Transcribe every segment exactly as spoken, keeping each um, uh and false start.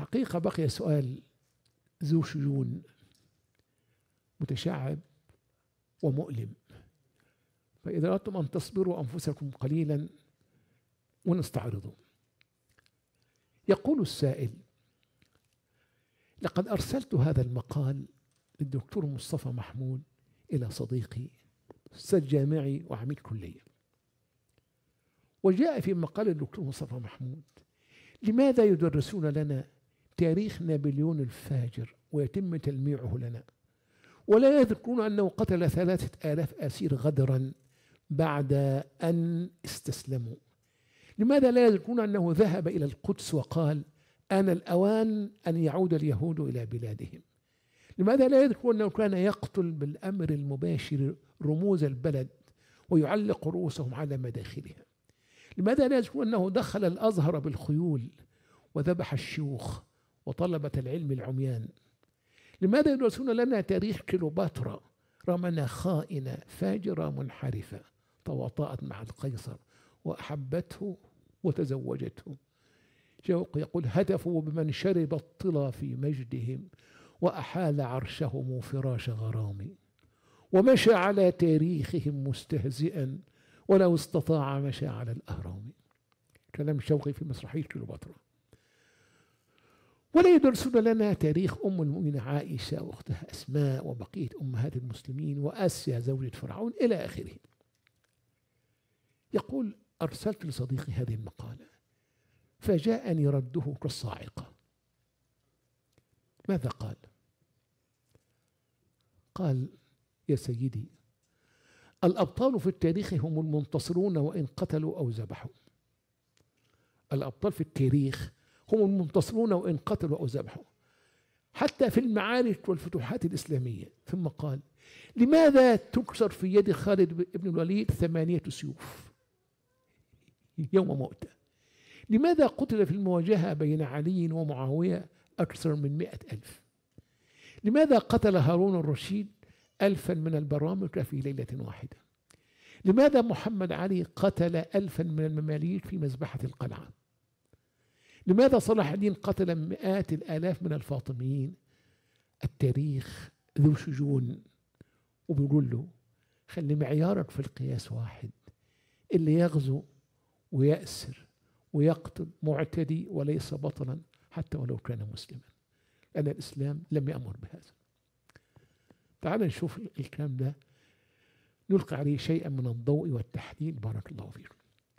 الحقيقة بقي سؤال ذو شجون متشعب ومؤلم، فإذا أردتم أن تصبروا أنفسكم قليلا ونستعرضه. يقول السائل: لقد أرسلت هذا المقال للدكتور مصطفى محمود إلى صديقي أستاذ جامعي وعميد كلية، وجاء في مقال الدكتور مصطفى محمود: لماذا يدرسون لنا تاريخ نابليون الفاجر ويتم تلميعه لنا، ولا يذكرون أنه قتل ثلاثة آلاف أسير غدرا بعد أن استسلموا؟ لماذا لا يذكرون أنه ذهب إلى القدس وقال: آن الأوان أن يعود اليهود إلى بلادهم؟ لماذا لا يذكرون أنه كان يقتل بالأمر المباشر رموز البلد ويعلق رؤوسهم على مداخلها؟ لماذا لا يذكرون أنه دخل الأزهر بالخيول وذبح الشيوخ وطلبة العلم العميان؟ لماذا يدرسون لنا تاريخ كليوباترا رغم أنها خائنة فاجرة منحرفة تواطأت مع القيصر وأحبته وتزوجته؟ شوق يقول: هتفوا بمن شرب الطلا في مجدهم وأحال عرشهم فراش غرامي، ومشى على تاريخهم مستهزئا ولو استطاع مشى على الأهرام. كلام شوقي في مسرحية كليوباترا. ولا يدرسون لنا تاريخ أم المؤمنين عائشة وأختها أسماء وبقية أمهات المسلمين وآسيا زوجة فرعون إلى آخره. يقول: أرسلت لصديقي هذه المقالة فجاءني رده كالصاعقة. ماذا قال؟ قال: يا سيدي، الأبطال في التاريخ هم المنتصرون وإن قتلوا أو ذبحوا. الأبطال في التاريخ هم المنتصرون وإن قتلوا أو ذبحوا، حتى في المعارك والفتوحات الإسلامية. ثم قال: لماذا تكسر في يد خالد بن الوليد ثمانية سيوف يوم موته؟ لماذا قتل في المواجهة بين علي ومعاوية أكثر من مئة ألف؟ لماذا قتل هارون الرشيد ألفا من البرامكة في ليلة واحدة؟ لماذا محمد علي قتل ألفا من المماليك في مذبحة القلعة؟ لماذا صلاح الدين قتل مئات الآلاف من الفاطميين؟ التاريخ ذو شجون، وبيقول له: خلي معيارك في القياس واحد، اللي يغزو ويأسر ويقتل معتدي وليس بطلا حتى ولو كان مسلما، لأن الإسلام لم يأمر بهذا. تعال نشوف الكلام ده، نلقي عليه شيئا من الضوء والتحليل. بارك الله فيكم.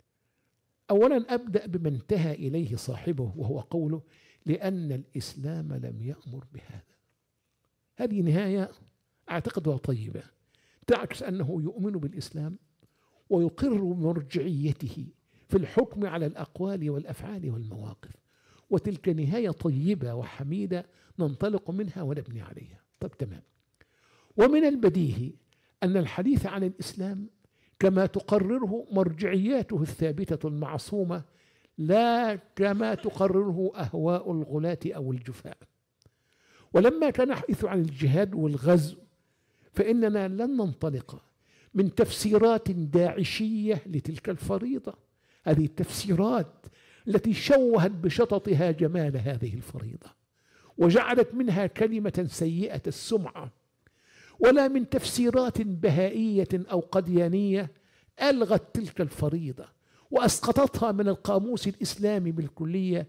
أولا أبدأ بما انتهى إليه صاحبه، وهو قوله: لأن الإسلام لم يأمر بهذا. هذه نهاية أعتقدها طيبة، تعكس أنه يؤمن بالإسلام ويقر مرجعيته في الحكم على الأقوال والأفعال والمواقف، وتلك نهاية طيبة وحميدة ننطلق منها ونبني عليها. طب تمام. ومن البديهي أن الحديث عن الإسلام كما تقرره مرجعياته الثابتة المعصومة لا كما تقرره أهواء الغلاة أو الجفاء. ولما كان الحديث عن الجهاد والغزو فإننا لن ننطلق من تفسيرات داعشية لتلك الفريضة، هذه التفسيرات التي شوهت بشططها جمال هذه الفريضة وجعلت منها كلمة سيئة السمعة، ولا من تفسيرات بهائية أو قديانية ألغت تلك الفريضة وأسقطتها من القاموس الإسلامي بالكلية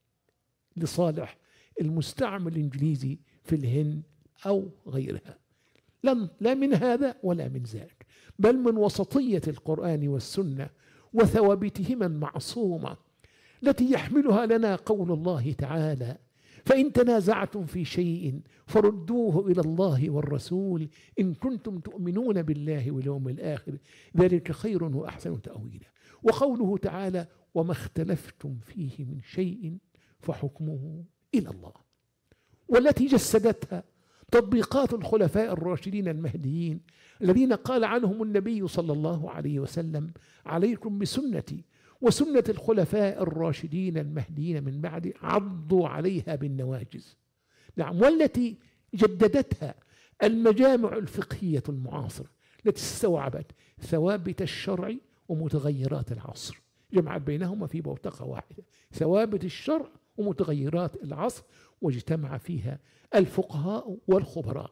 لصالح المستعمر الإنجليزي في الهند أو غيرها. لا من هذا ولا من ذاك، بل من وسطية القرآن والسنة وثوابتهما المعصومة التي يحملها لنا قول الله تعالى: فإن تنازعتم في شيء فردوه إلى الله والرسول إن كنتم تؤمنون بالله واليوم الآخر ذلك خير وأحسن تأويلا. وقوله تعالى: وما اختلفتم فيه من شيء فحكمه إلى الله، والتي جسدتها تطبيقات الخلفاء الراشدين المهديين الذين قال عنهم النبي صلى الله عليه وسلم: عليكم بسنتي وسنة الخلفاء الراشدين المهديين من بعد عضوا عليها بالنواجذ. نعم، والتي جددتها المجامع الفقهية المعاصرة التي استوعبت ثوابت الشرع ومتغيرات العصر، جمعت بينهما في بوتقة واحدة، ثوابت الشرع ومتغيرات العصر، واجتمع فيها الفقهاء والخبراء.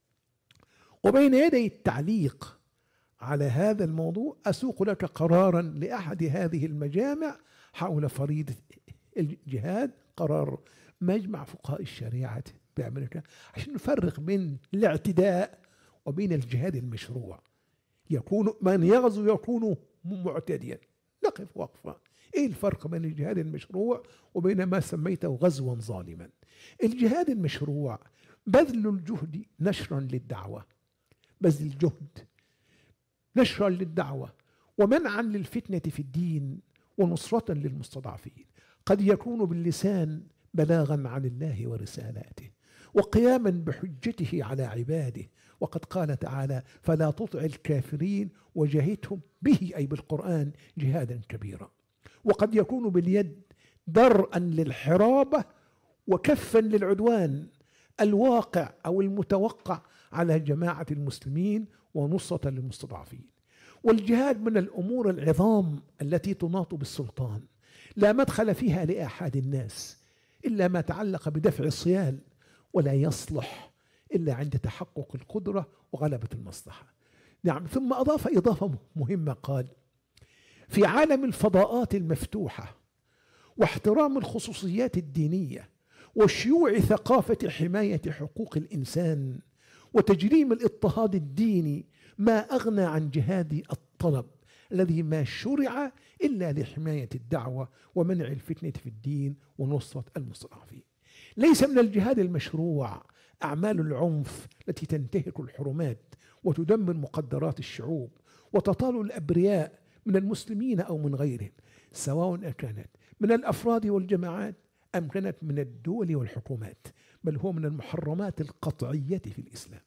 وبين يدي التعليق على هذا الموضوع أسوق لك قرارا لأحد هذه المجامع حول فريضة الجهاد، قرار مجمع فقهاء الشريعة بأمريكا، عشان نفرق بين الاعتداء وبين الجهاد المشروع. يكون من يغزو يكون معتديا. نقف وقفة، ايه الفرق بين الجهاد المشروع وبين ما سميته غزوا ظالما؟ الجهاد المشروع بذل الجهد نشرا للدعوة، بذل الجهد نشرا للدعوة ومنعا للفتنة في الدين ونصرة للمستضعفين، قد يكون باللسان بلاغا عن الله ورسالاته وقياما بحجته على عباده، وقد قال تعالى: فلا تطع الكافرين وجاهدهم به، أي بالقرآن، جهادا كبيرا. وقد يكون باليد درءا للحرابة وكفا للعدوان الواقع أو المتوقع على جماعة المسلمين ونصرة للمستضعفين. والجهاد من الأمور العظام التي تناط بالسلطان، لا مدخل فيها لأحد الناس إلا ما تعلق بدفع الصيال، ولا يصلح إلا عند تحقق القدرة وغلبة المصلحة. نعم. ثم أضاف إضافة مهمة، قال: في عالم الفضاءات المفتوحة واحترام الخصوصيات الدينية وشيوع ثقافة حماية حقوق الإنسان وتجريم الاضطهاد الديني، ما أغنى عن جهاد الطلب الذي ما شرع إلا لحماية الدعوة ومنع الفتنة في الدين ونصرة المستضعفين. ليس من الجهاد المشروع أعمال العنف التي تنتهك الحرمات وتدمر مقدرات الشعوب وتطال الأبرياء من المسلمين أو من غيرهم، سواء كانت من الأفراد والجماعات أم كانت من الدول والحكومات، بل هو من المحرمات القطعية في الإسلام.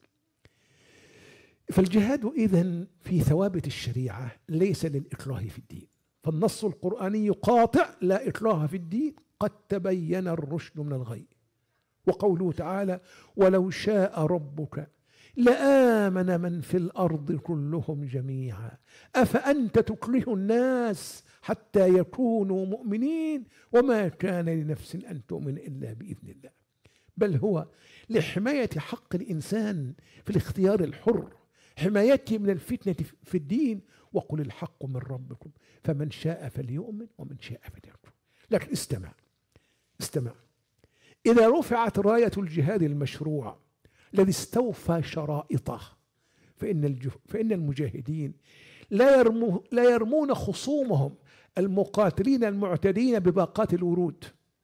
فالجهاد إذن في ثوابت الشريعة ليس للإكراه في الدين، فالنص القرآني قاطع: لا إكراه في الدين، قد تبين الرشد من الغي. وقوله تعالى: ولو شاء ربك لآمن من في الأرض كلهم جميعا أفأنت تكره الناس حتى يكونوا مؤمنين وما كان لنفس أن تؤمن إلا بإذن الله، بل هو لحماية حق الإنسان في الاختيار الحر، حمايته من الفتنة في الدين. وقل الحق من ربكم فمن شاء فليؤمن ومن شاء فليكفر. لكن استمع استمع إذا رفعت راية الجهاد المشروع الذي استوفى شرائطه، فإن, فإن المجاهدين لا, يرمو لا يرمون خصومهم المقاتلين المعتدين بباقات الورود،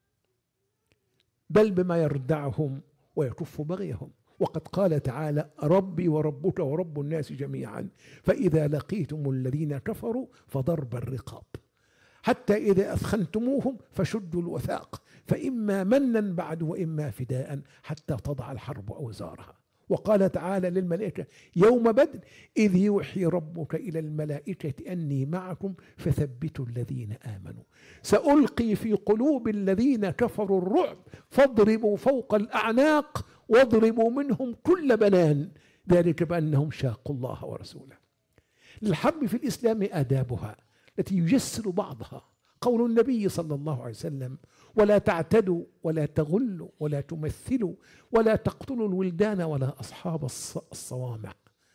بل بما يردعهم ويكف بغيهم. وقد قال تعالى: ربي وربك ورب الناس جميعا فإذا لقيتم الذين كفروا فضرب الرقاب حتى إذا أثخنتموهم فشدوا الوثاق فإما منا بعد وإما فداء حتى تضع الحرب أوزارها. وقال تعالى للملائكة يوم بدر: إذ يوحي ربك إلى الملائكة أني معكم فثبتوا الذين آمنوا سألقي في قلوب الذين كفروا الرعب فاضربوا فوق الأعناق واضربوا منهم كل بنان ذلك بأنهم شاقوا الله ورسوله. للحرب في الإسلام آدابها التي يجسر بعضها قول النبي صلى الله عليه وسلم: ولا تعتدوا ولا تغلوا ولا تمثلوا ولا تقتلوا الولدان ولا أصحاب الصوامع،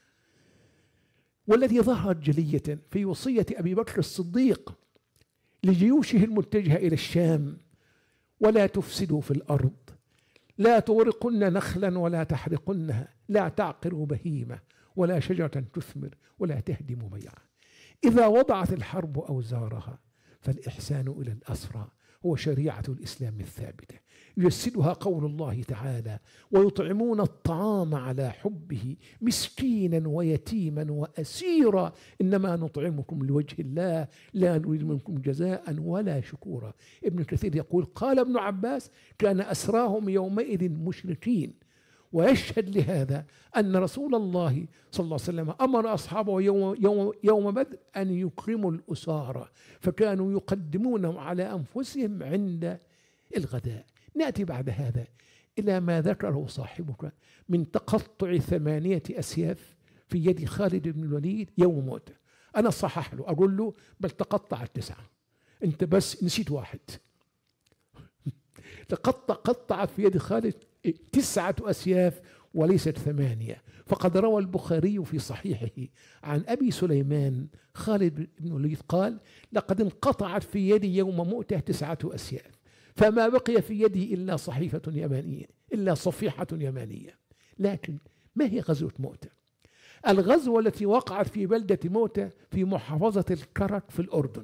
والذي ظهرت جلية في وصية أبي بكر الصديق لجيوشه المتجهة إلى الشام: ولا تفسدوا في الأرض، لا تورقن نخلا ولا تحرقنها، لا تعقروا بهيمة ولا شجرة تثمر ولا تهدموا بيعا. إذا وضعت الحرب أوزارها فالإحسان إلى الأسرى هو شريعة الإسلام الثابتة، يجسدها قول الله تعالى: ويطعمون الطعام على حبه مسكينا ويتيما وأسيرا إنما نطعمكم لوجه الله لا نريد منكم جزاء ولا شكورا. ابن كثير يقول: قال ابن عباس: كان أسراهم يومئذ مشركين. ويشهد لهذا أن رسول الله صلى الله عليه وسلم أمر أصحابه يوم, يوم, يوم بدر أن يكرموا الأسارى، فكانوا يقدمونهم على أنفسهم عند الغداء. نأتي بعد هذا إلى ما ذكره صاحبك من تقطع ثمانية أسياف في يد خالد بن الوليد يوم موته. أنا صحح له أقول له: بل تقطع التسعة، أنت بس نسيت واحد. لقد قطعت في يد خالد تسعة أسياف وليست ثمانية. فقد روى البخاري في صحيحه عن أبي سليمان خالد بن الوليد قال: لقد انقطعت في يدي يوم مؤتة تسعة أسياف، فما بقي في يدي إلا صحيفة يمانية، إلا صفيحة يمانية. لكن ما هي غزوة مؤتة؟ الغزوة التي وقعت في بلدة مؤتة في محافظة الكرك في الأردن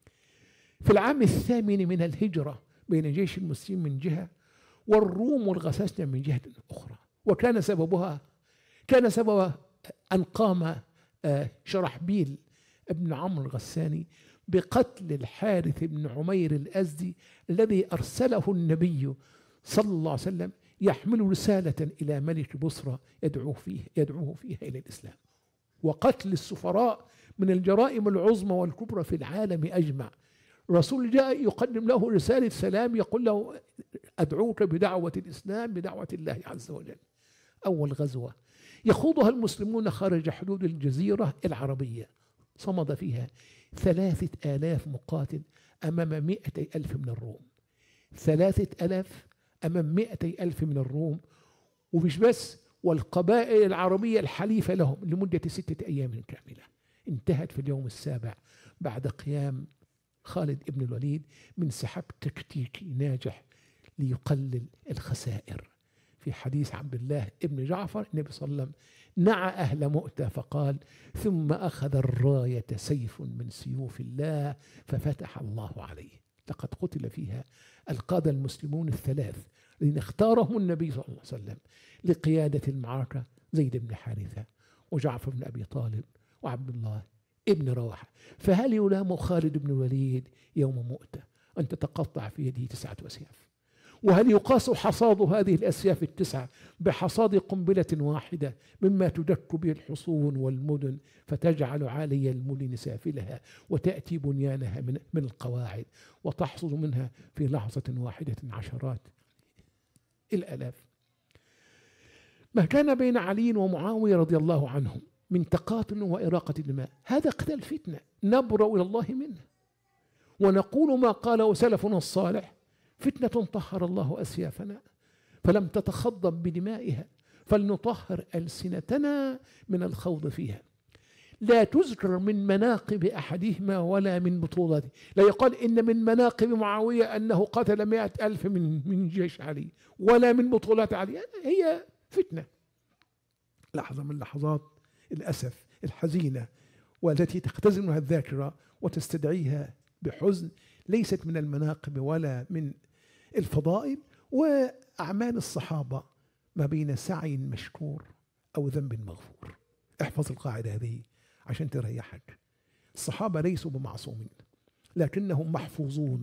في العام الثامن من الهجرة، بين جيش المسلمين من جهة والروم والغساسنة من جهة أخرى. وكان سببها كان سبب أن قام شرحبيل ابن عمرو الغساني بقتل الحارث بن عمير الأزدي الذي أرسله النبي صلى الله عليه وسلم يحمل رسالة إلى ملك بصرى يدعوه فيه يدعوه فيها إلى الإسلام. وقتل السفراء من الجرائم العظمى والكبرى في العالم أجمع. الرسول جاء يقدم له رسالة سلام، يقول له: أدعوك بدعوة الإسلام، بدعوة الله عز وجل. أول غزوة يخوضها المسلمون خارج حدود الجزيرة العربية، صمد فيها ثلاثة آلاف مقاتل أمام مئتي ألف من الروم. ثلاثة آلاف أمام مئتي ألف من الروم، ومش بس، والقبائل العربية الحليفة لهم لمدة ستة أيام كاملة. انتهت في اليوم السابع بعد قيام خالد بن الوليد من سحب تكتيكي ناجح ليقلل الخسائر. في حديث عبد الله بن جعفر النبي صلى الله عليه وسلم نعى أهل مؤتة فقال: ثم أخذ الراية سيف من سيوف الله ففتح الله عليه. لقد قتل فيها القادة المسلمون الثلاث الذين اختارهم النبي صلى الله عليه وسلم لقيادة المعركة: زيد بن حارثة وجعفر بن أبي طالب وعبد الله ابن رواحة. فهل يلام خالد بن الوليد يوم مؤتة أن تتقطع في يده تسعة أسياف؟ وهل يقاس حصاد هذه الأسياف التسعة بحصاد قنبلة واحدة مما تدك به الحصون والمدن فتجعل عالي المدن سافلها وتأتي بنيانها من, من القواعد وتحصد منها في لحظة واحدة عشرات الآلاف؟ ما كان بين علي ومعاوية رضي الله عنهم من تقاتل وإراقة دماء هذا قتال فتنة نبرأ إلى الله منه، ونقول ما قاله سلفنا الصالح: فتنة طهر الله أسيافنا فلم تتخضب بدمائها، فلنطهر ألسنتنا من الخوض فيها. لا تذكر من مناقب أحدهما ولا من بطولاته. لا يقال إن من مناقب معاوية أنه قتل مئة ألف من من جيش علي، ولا من بطولات علي. هي فتنة. لحظة من لحظات الأسف الحزينة والتي تختزنها الذاكرة وتستدعيها بحزن، ليست من المناقب ولا من الفضائل. وأعمال الصحابة ما بين سعي مشكور أو ذنب مغفور. احفظ القاعدة هذه عشان تريحك. الصحابة ليسوا بمعصومين، لكنهم محفوظون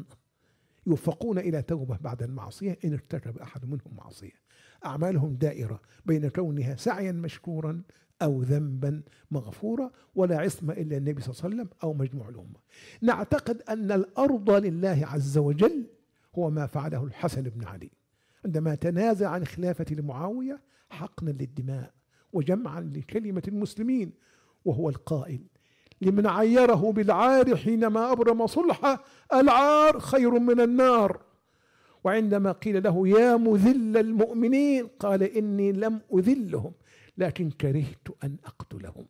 يوفقون إلى توبة بعد المعصية إن ارتكب أحد منهم معصية. أعمالهم دائرة بين كونها سعيا مشكورا أو ذنبا مغفورا، ولا عصمة إلا النبي صلى الله عليه وسلم أو مجموع الأمة. نعتقد أن الأرض لله عز وجل هو ما فعله الحسن بن علي عندما تنازع عن خلافة لمعاوية حقنا للدماء وجمعا لكلمة المسلمين، وهو القائل: لمن عيره بالعار حينما أبرم صلحه العار خير من النار. وعندما قيل له: يا مذل المؤمنين، قال: إني لم أذلهم لكن كرهت أن أقتلهم.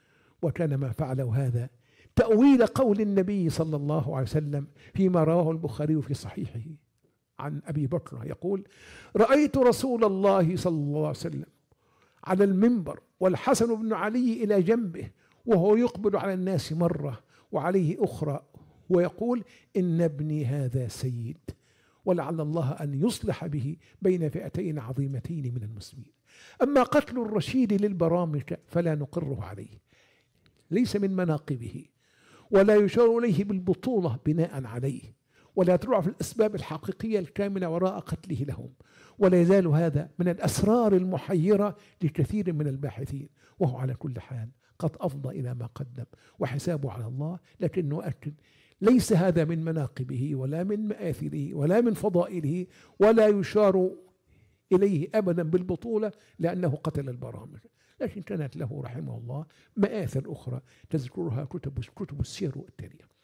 وكان ما فعله هذا تأويل قول النبي صلى الله عليه وسلم فيما رواه البخاري في صحيحه عن أبي بكر يقول: رأيت رسول الله صلى الله عليه وسلم على المنبر والحسن بن علي إلى جنبه وهو يقبل على الناس مرة وعليه أخرى ويقول: إن ابني هذا سيد، ولعل الله أن يصلح به بين فئتين عظيمتين من المسلمين. أما قتل الرشيد للبرامكة فلا نقره عليه، ليس من مناقبه، ولا يشار إليه بالبطولة بناء عليه، ولا ترعى في الأسباب الحقيقية الكامنة وراء قتله لهم. ولا يزال هذا من الأسرار المحيرة لكثير من الباحثين، وهو على كل حال قد أفضى إلى ما قدم وحسابه على الله. لكن نؤكد ليس هذا من مناقبه ولا من مآثره ولا من فضائله، ولا يشار إليه أبدا بالبطولة لأنه قتل البرامج. لكن كانت له رحمه الله مآثر أخرى تذكرها كتب كتب السير والتاريخ.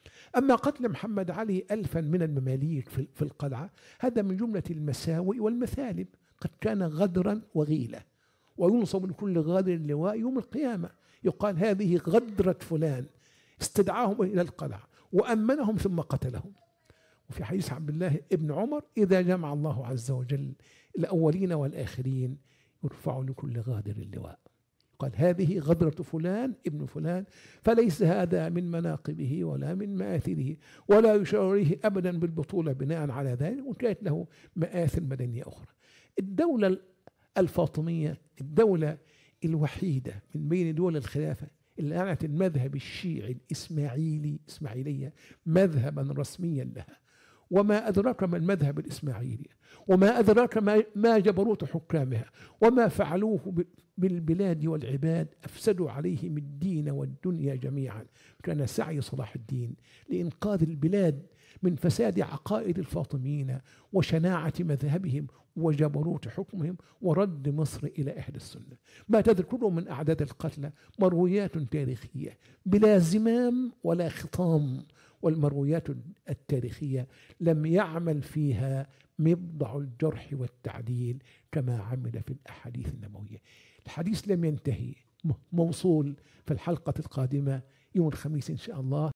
أما قتل محمد علي ألفا من المماليك في في القلعة، هذا من جملة المساوئ والمثالب، قد كان غدرا وغيلة، وينصب لكل غادر اللواء يوم القيامة، يقال هذه غدرة فلان، استدعاهم إلى القلعة وأمنهم ثم قتلهم. وفي حديث عبد الله ابن عمر: إذا جمع الله عز وجل الأولين والآخرين يرفع لكل غادر اللواء. قال هذه غدرة فلان ابن فلان، فليس هذا من مناقبه ولا من مآثره، ولا يشار إليه أبدا بالبطولة بناء على ذلك، وكانت له مآثر مدنية أخرى. الدولة الفاطمية الدولة الوحيدة من بين دول الخلافة اللي أعلنت المذهب الشيعي الإسماعيلي إسماعيلية مذهبا رسميا لها. وما أدراك ما المذهب الإسماعيلي، وما أدراك ما, ما جبروت حكامها، وما فعلوه بالبلاد والعباد، أفسدوا عليهم الدين والدنيا جميعا. كان سعي صلاح الدين لإنقاذ البلاد من فساد عقائد الفاطميين وشناعة مذهبهم وجبروت حكمهم، ورد مصر إلى أهل السنة. ما تذكره من أعداد القتلى مرويات تاريخية بلا زمام ولا خطام، والمرويات التاريخية لم يعمل فيها مبضع الجرح والتعديل كما عمل في الأحاديث النبوية. الحديث لم ينتهي، موصول في الحلقة القادمة يوم الخميس إن شاء الله.